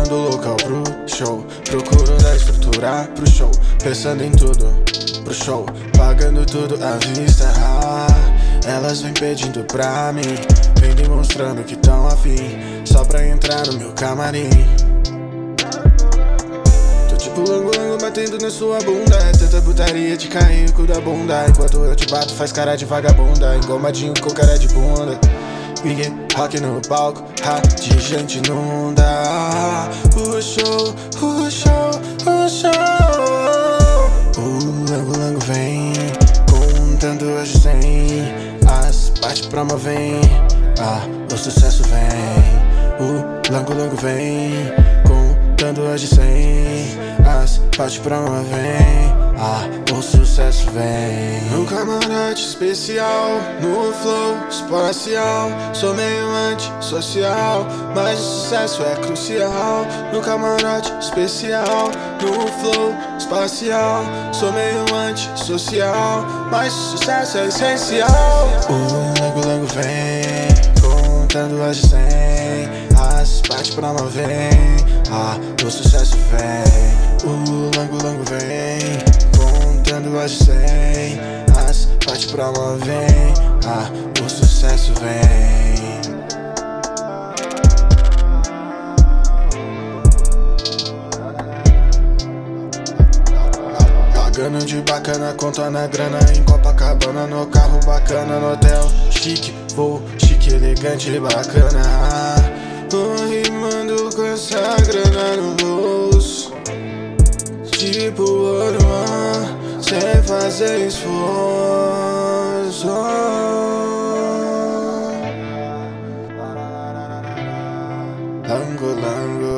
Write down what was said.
arrumando o local pro show. Procuro da estrutura pro show, pensando em tudo pro show, pagando tudo à vista. Elas vêm pedindo pra mim, vem demonstrando que tão afim, só pra entrar no meu camarim. Tô tipo lango batendo na sua bunda, é tanta putaria de cair com da bunda. Enquanto eu te bato faz cara de vagabunda, engomadinho com cara de bunda. Big rock no palco, de gente inunda. O show, o show, o show. O lango vem, contando hoje 100. As partes promovem, o sucesso vem. O lango vem, contando hoje 100. As partes promovem, o sucesso vem. No camarote especial, no flow espacial. Sou meio antissocial, mas o sucesso é crucial. No camarote especial, no flow espacial. Sou meio antissocial, mas o sucesso é essencial. O lango vem, contando as de 100. As partes promovem, o sucesso vem. O lango vem, contando as de 100. As partes promovem, o sucesso vem. Pagando de bacana, contando a grana em Copacabana, no carro bacana, no hotel chique, vou chique, elegante e bacana. Tô rimando com essa grana no bolso, tipo ouro, sem fazer esforço. Lango, lango.